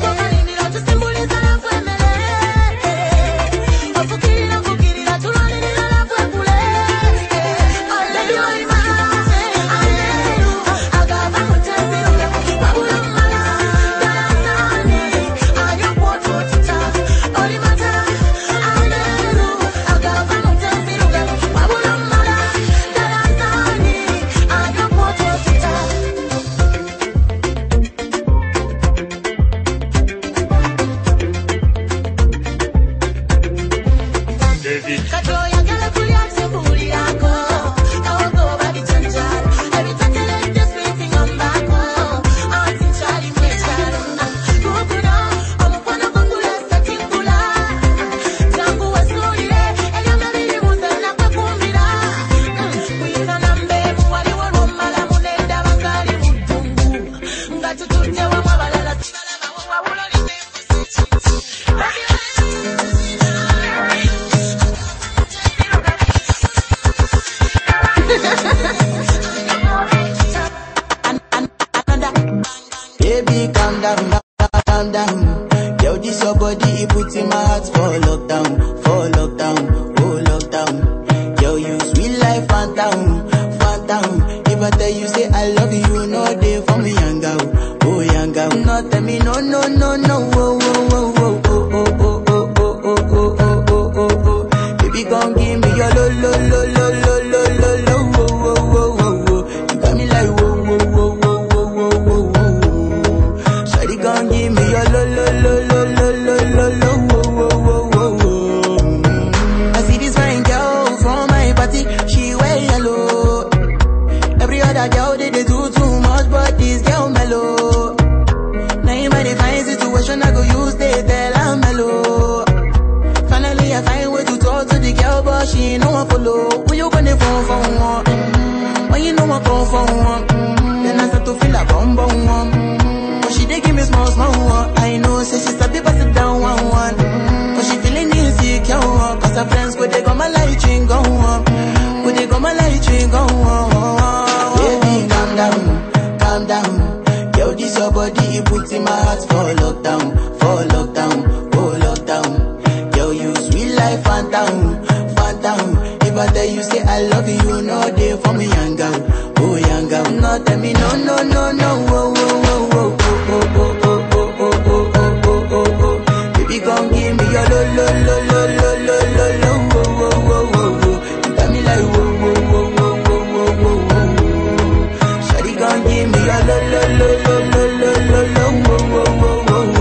J: down, calm down. Yo, this your body, it puts in my heart for lockdown, for lockdown, oh lockdown. Yo, you sweet life, phantom, phantom. If I tell you say I love you, you know they for me, young girl, oh young girl. No, tell me no, no, no, no, oh, oh, oh, oh, oh, oh, oh, oh, oh, oh, oh, oh, oh, oh. Baby, gon' give me your lo, lo, lo, lo, lo, lo, lo, lo, oh, oh, oh, oh, oh. You got me like whoa, whoa, whoa, whoa, whoa, whoa, whoa, whoa. Shawty gon' give me your lo, lo, lo, lo, lo, lo, lo, lo, oh, oh, oh, oh. I see this fine girl from my party, she wear yellow. Every other girl they, they do too much, but this girl mellow. Now in my fine situation, I go use they tell I'm mellow. Finally I find way to talk to the girl, but she ain't no one follow. When you gonna phone for one? Mm-hmm. When you know I come for one? Mm-hmm. Then I start to feel a bum bum one. Mm-hmm. But she dey give me small small one. I know say she's a bit pass it down one one. Mm-hmm. But she feeling insecure, cause her friends go they go my light ring go on. Go they go my light ring go on. Baby, calm down, calm down. Yo, this your body, it puts in my heart for lockdown, for lockdown, oh lockdown. Yo, you sweet life, phantom, phantom. If I tell you say I love you, you know they for me, young girl, oh young girl. No, tell me no, no, no, no, oh, oh, oh, oh, oh, oh, oh, oh, oh, oh, oh, oh, oh, oh. Baby, gon' give me your lo, lo, lo, lo, lo, lo, lo, lo, oh, oh, oh, oh, oh. You got me like whoa, whoa, whoa, whoa, whoa, whoa, whoa, whoa. Shawty gon' give me your lo, lo, lo, lo, lo, lo, lo, lo, oh, oh, oh,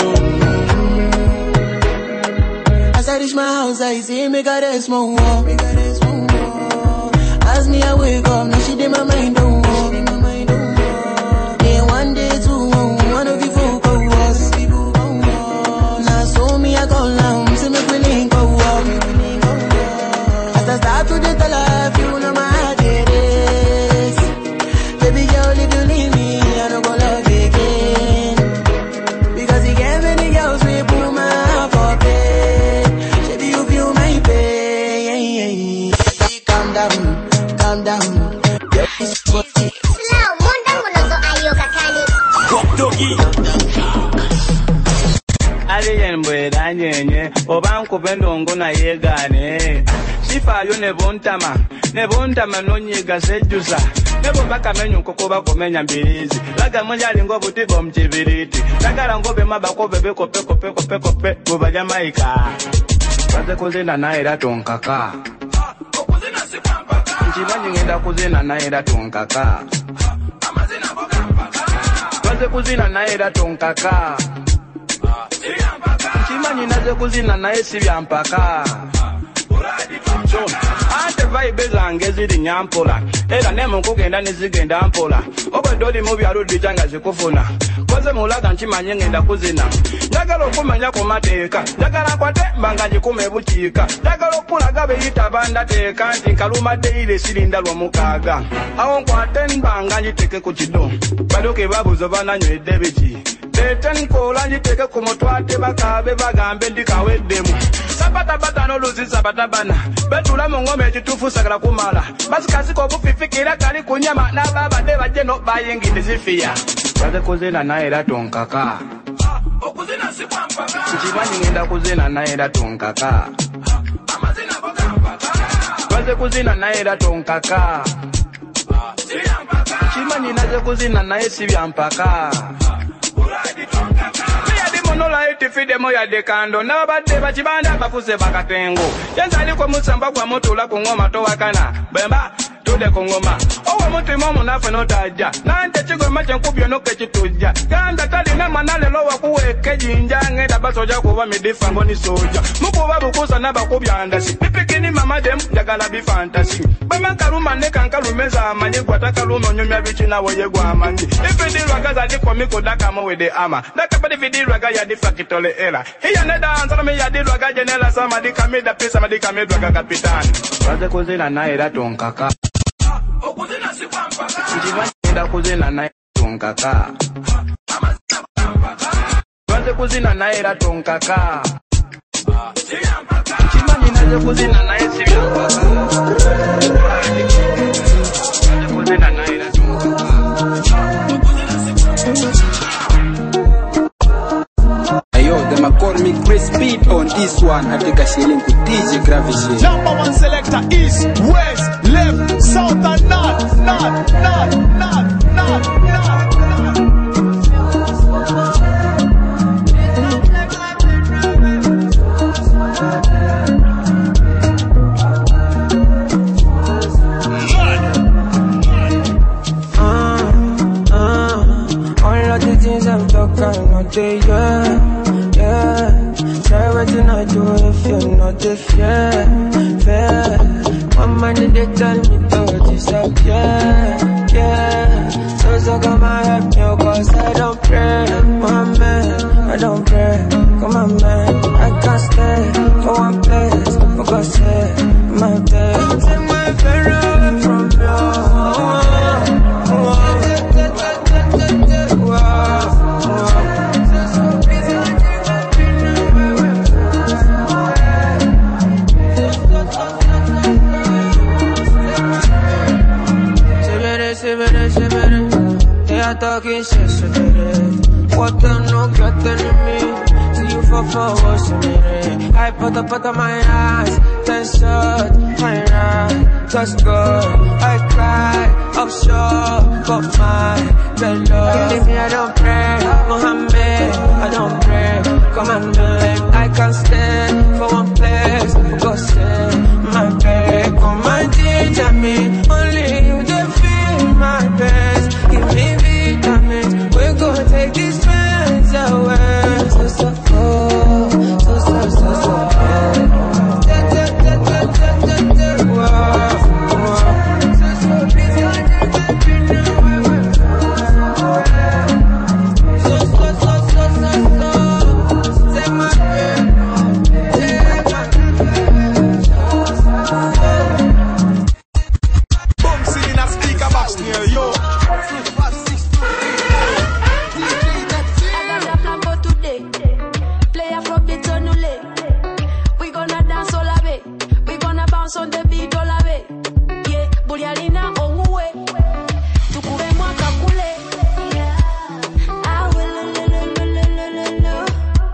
J: oh. As I reach my house, I see me got a small wall. As me I wake up, now she did my mind don't walk. Then one day two, one of you folk go was. Now so me I go down, see me willing go walk. As I start to the tell her, you know my heart it is. Baby girl, if you leave me, I don't go love again. Because you gave many girls we put my heart for bed. Baby, you feel my pain. Calm down. Calm down. Yo, this body.
B: Now, monta munozo ayoka kani.
V: Koktoki. Aliyenbwe danyenye, obanku bendongo na yegane. Sifa yo ne bontama, ne bontama no nyiga sejusa. Nebo baka menyu kokoba komenya mbirizi. Laga mwenjali ngobu tibo mchibiriti. Lagala ngobe mabako bebe kope kope kope kope. Buba Jamaica. Waze kuzina na ira tonkaka. Nchimanyi ngenda kuzina na ira tonkaka. Waze kuzina na ira tonkaka. Nchimanyi naze kuzina na esi vya mpaka. Ante vibe zange ziri nyampola. Era nemu kugenda nizigenda mpola. Obe dodi mubi arudi janga zikufuna. Kwaze mulaga nchimanyi ngenda kuzina. Njagala okumanya ku mateeka. Njagala kwate mbanga jikume bukiika. Njagala okulaga beyita banda teeka. Nti nkaluma deire sirinda lwa mukaaga. Awo nkwate mbanga njiteke ku kido. Badoke babuzo bananywedde biki. Tete nkola njiteke ku mutwate bakabe bagambe ndikaweddemu. Sabata bata no luzi sabata bana. Betula mungome ekitufu sagala kumala. Basikasi ko bufifikira kali kunyama na baba de baje no bayingide zifia. Baze kuzina na era tonkaka. Okuzina si kwampaka. Nchimanyi ngenda kuzina na era tonkaka. Amazina boga mpaka. Baze kuzina na era tonkaka. Nchimanyi naze kuzina na esi vya mpaka. Uradi tonkaka. Monola iti fide moya de kando. Na babade bachibanda bafuse bakatengo. Yenzali kwa musamba kwa moto la kungoma towa kana. Bemba tude kungoma. Owe mutu imomu nafe no taja. Nante chigo mache nkubyo no kechi tuja. Ganda tali na manale lowa kuwe keji injange. Daba soja kuwa midifa ngoni soja. Muku wabu kusa naba kubya andasi. Pipikini mama dem jagala bi fantasy. Bema karuma neka nkalumeza amanyi. Gwata kalume nyumya bichi na woye gwa amanyi. Ifidi ragaza di kwa miko daka mo wede ama. Daka padi fidi ragaza di fakitole era. Hiya neda ansana me yadi ragaza jenela sama di kamida pisa ma di kamida ragaza kapitani. Waze kuzina na era tonkaka. Okuzina si kwampaka. Nchimanyi ngenda kuzina na era tonkaka. Waze kuzina na era tonkaka. Nchimanyi naze kuzina na esi vya mpaka. Waze kuzina na era tonkaka.
E: This one I take a shilling to D J Gravity.
I: Number one selector, east, west, left, south and north, north, north, north, north, north.
U: Day, yeah, yeah. Try what you not do if you're not the fair, fair. One man they tell me to disappear, yeah. So so come and help me, cause I don't pray, my man, I don't pray. Come on, man, I can't stay for one place, because hey, my day. Take my fear away from you. Oh, oh. Talking shit, so what the no get enemy? See you for forward, so I put up out of my eyes, ten shot, my right, just go. I cry, offshore, got my bello. Believe me, I don't pray, Muhammad, I don't pray. Come on, man, I can't stand for one place, go stay, my bed. Come and teach me, only you can feel my best. Give me we're gonna take these friends away. So, so, oh, so, so, so, so, oh. Da, da, da, da, da, da, da, wow, wow. So, so, please, I just let you know. So, so, so, so, so, so. Take my breath, take my breath.
I: Boom, singing a speaker box near you.
F: On the beat all the way, yeah. Burialina oh way, tukube mwaka kule, yeah. I will lo lo lo lo lo lo lo,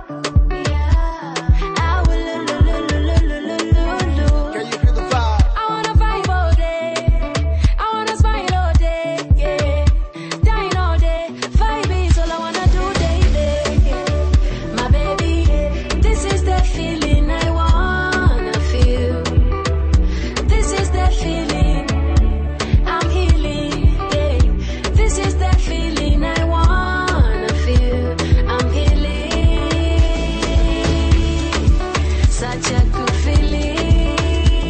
F: yeah. I will lo lo lo lo lo lo lo lo. Can you feel the vibe? I wanna vibe all day, I wanna smile all day, yeah. Dine all day, vibe is all I wanna do, baby. My baby, this is the feeling I wanna feel. Feeling, I'm healing, yeah. This is the feeling I wanna feel. I'm healing, such a good feeling,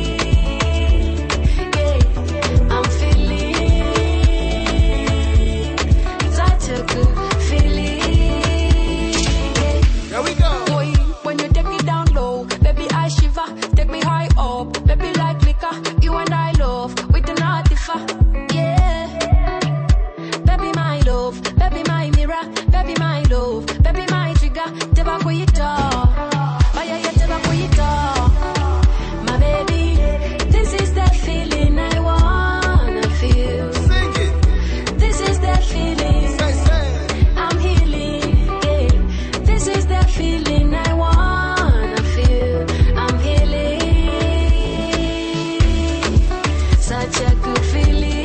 F: yeah. I'm feeling, such a good feeling, yeah.
I: Here we go.
F: Boy, when you take me down low, baby I shiver. Take me high up, baby like liquor. You and I love with the Natifa, yeah. Baby my love, baby my mirror, baby my love, baby my trigger. Teba kuita, baya ya teba kuita. My baby, this is the feeling I wanna feel.
I: Sing it.
F: This is the feeling.
I: Say, say.
F: I'm healing, yeah. This is the feeling I wanna feel. I'm healing. Such a good feeling,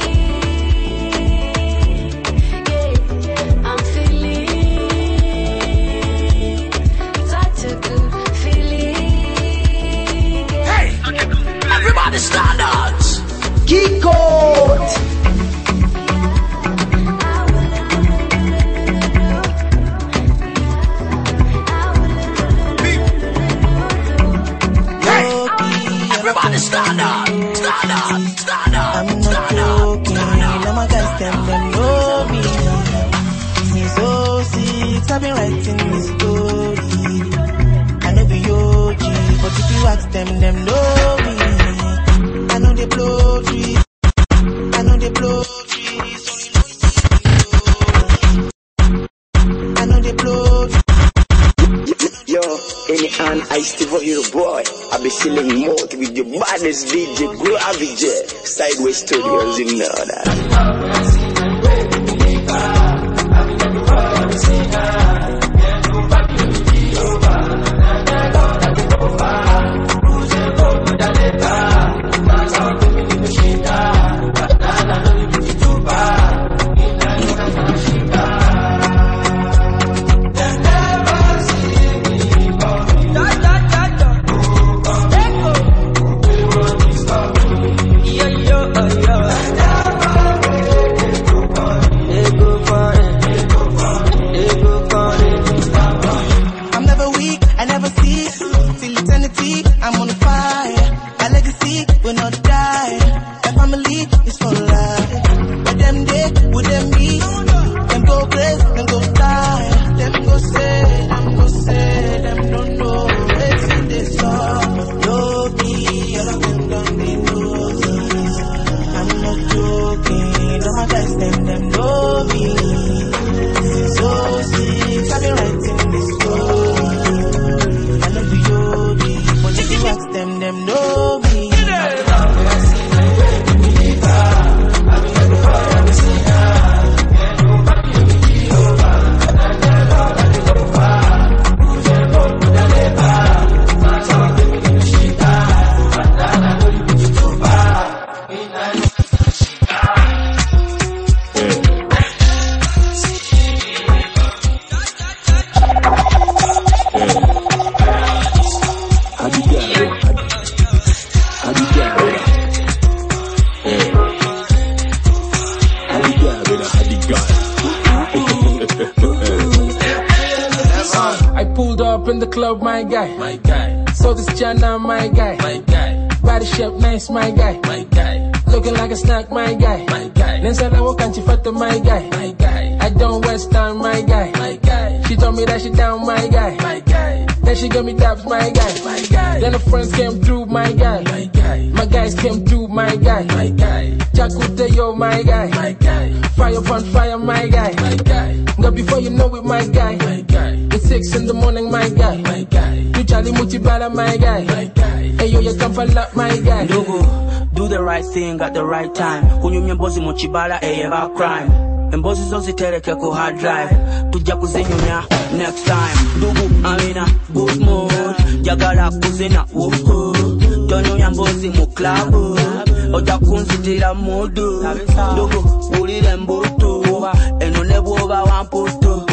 F: yeah. I'm feeling such a good feeling, yeah.
C: Hey, everybody stand out.
A: Geek out.
C: Hey, everybody stand out. Stand out. Stand out.
J: I'm not joking. All my guys them them know me. Since oh six, I've been writing this story. I know be O G, but if you ask them, them know me. I know they blow trees. I know they blow trees. I know they blow trees.
G: Yo, any and I still your boy. I be chilling more with your baddest D J Gravity, Sideways Studios in Northern.
H: them be. Them go crazy, them go die. Them go say, them go say, them don't know. It's in this song. No be, all of them don't be knows. I'm not joking. All my guys, them, them know me. So sick, I've been writing this story. I know the Yogi, but if you ask them, them know me.
L: Club, my guy, my guy. So this Jana, my guy, my guy. Body shape nice, my guy, my guy. Looking like a snack, my guy, my guy. Then said I walk and she fatter, my guy, my guy. I don't West Town, my guy, my guy. She told me that she down, my guy, my guy. Then she gave me dabs, my guy, my guy. Then the friends came through, my guy, my guy. My guys came through, my guy, my guy. Jakute yo, my guy, my guy. Fire upon fire, my guy, my guy. Now before you know it, my guy, my guy. It's six in the morning, my guy, my guy. You Charlie Muchibala, my guy, my guy. Hey yo, you come for luck, my guy.
A: Ndugu, do the right thing at the right time. Kunyumye mbozi Muchibala, eh, about crime. Mbozi zozi tereke ku hard drive. Tuja kuzinyumya next time. Ndugu, amina, good mood. Jagala kuzina, woohoo. Tonyo mbozi mu club. Oja kunzitira mudu. Ndugu, ulire mbutu. Eno nebwoba wamputu.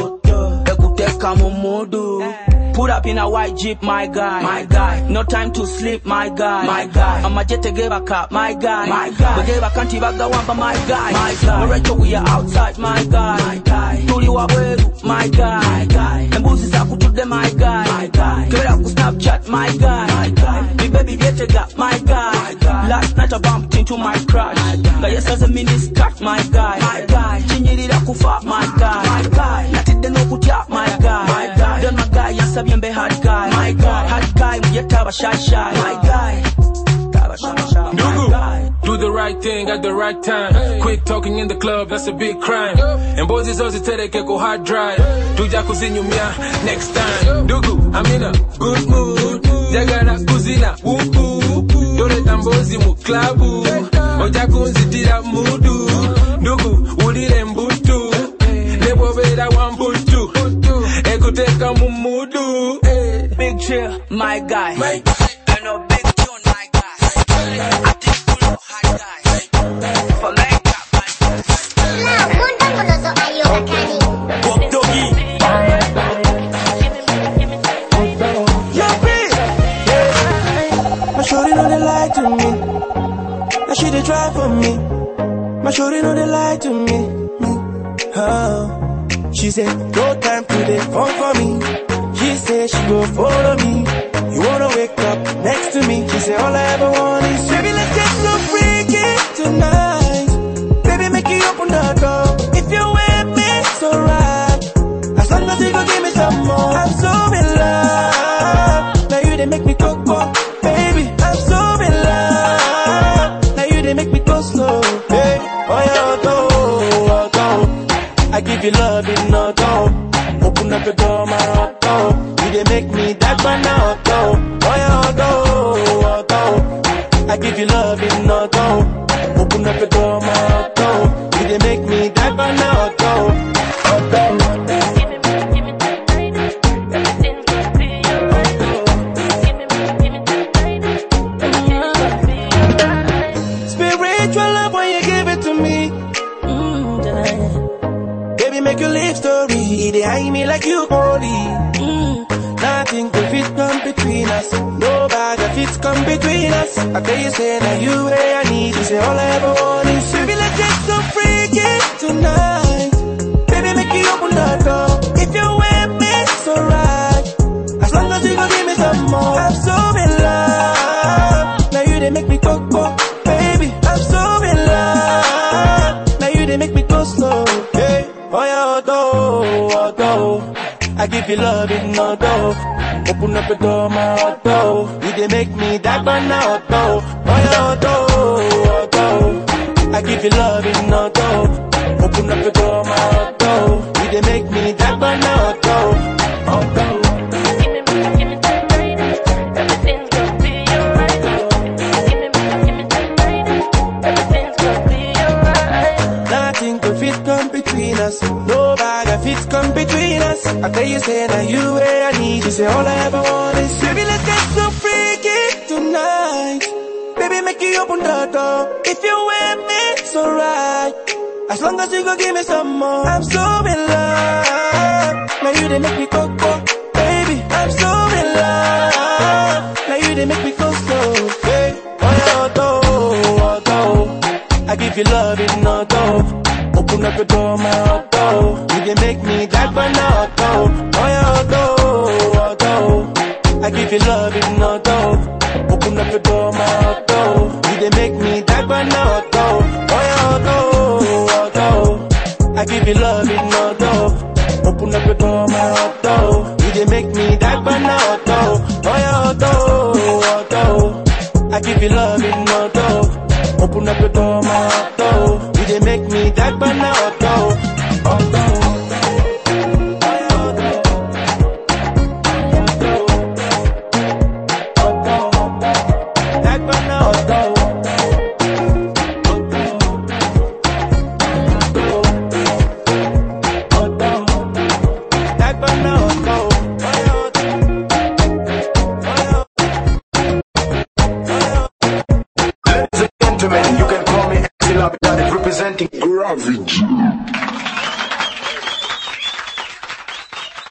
A: Ekuteka mu mudu. Put up in a white jeep, my guy, my guy. No time to sleep, my guy, my guy. I'm a jet to give a cup, my guy, my guy. We gave a country back the one, but my guy, my guy. We're we are outside, my guy, my guy. Tuli wa weru, my guy, my guy. And boozy saku to them, my guy, my guy. Get up to Snapchat, my guy, my guy. The baby get a gap, my guy, my guy. Last night I bumped into my crush. But yes, as a mini skirt, my guy, my guy. Chinyiri da kufa, my guy, my guy. Natide no kutya, my guy, my guy. Then my guy, yes, I'm Yembe hard guy, my guy, hard guy, muyetaba shy shy, my guy, taba shy shy, my guy.
L: Do the right thing at the right time. Hey. Quick talking in the club, that's a big crime. And boys is also tereke go hard drive. Tuja kuzinyumya next time. Ndugu, I'm in a good mood. Jagara kuzina, woo-hoo. Dole tambozi mu klabu. Oja kunzitira mudu. Ndugu, ulire mbutu. Nebo beda wambutu. Ekuteka mumudu.
A: Big chill, my guy. My guy. I know big tune, my guy. I think full of hard guy. For Mecca, my guy.
B: Now, Munda Molozo Ayoka Kani.
A: Walk doggy.
H: Yo, bitch. Yeah. My shorty know they lie to me. Now she they try for me. My shorty know they lie to me. me. Oh. She said, no time to the phone for me. She said she go follow me. You wanna wake up next to me. She said all I ever want is baby, let's get so freaky tonight. Baby, make you open the door. If you with me, it's alright. As long as you go give me some more. I'm so in love. Now you they make me go go. Baby, I'm so in love. Now you they make me go slow. Hey, oh yeah, go, oh, go. I give you love in no go. Open up the door, my heart go. You they make me that one now go. Oh yeah, go, go. I give you love in no go. Open up the door, my heart go. You they make me that one now go. Oh go. Spiritual love when you give it to me. Baby, make your live story. They eye me like you holy. Mm. Nothing could fit come between us. No bag of fits come between us. I tell you, say that you where I need. You say all I ever want is you. Baby, let's get so freaky tonight. Baby, make you open the door. If you with me, it's alright. As long as you gon' give me some more. I'm so in love. Now you they make me go go. Baby, I'm so in love. Now you they make me go slow. Hey, oh yeah, auto, auto. I give you love in auto. Open up the door, my auto. You they make me that one auto. Oh yeah, auto, auto. I give you love in auto. Open up the door, my auto. You they make me that one auto. Auto. Nobody fits come between us. I tell you, say that you where I need you. Say all I ever want is baby, let's get so freaky tonight. Baby, make you open the door. If you with me, it's alright. As long as you go give me some more. I'm so in love. Now you they make me go go. Baby, I'm so in love. Now you they make me go slow. Hey, oh yeah, auto, auto. I give you love in auto. Open up the door, my auto. You they make me that one auto. Oh yeah, auto, auto. I give you love in auto. Open up the door, my auto. You they make me that one auto. Oh yeah, auto, auto. I give you love in auto. Open up the door, my auto. You they make me that one auto. Oh yeah, auto, auto. I give you love in auto. Open up the door, my auto. You they make me that one auto. Auto.
I: Representing Gravity.